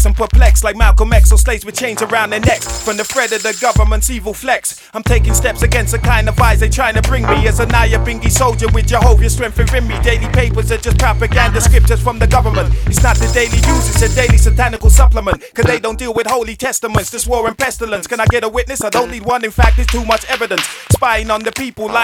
complex and perplexed like Malcolm X or slaves with chains around their necks. From the threat of the government's evil flex, I'm taking steps against the kind of eyes they trying to bring me. As a Nyabingi soldier with Jehovah's strength within me. Daily papers are just propaganda scriptures from the government. It's not the daily news, it's a daily satanical supplement. Cause they don't deal with holy testaments, just war and pestilence. Can I get a witness? I don't need one, in fact there's too much evidence. Spying on the people, lying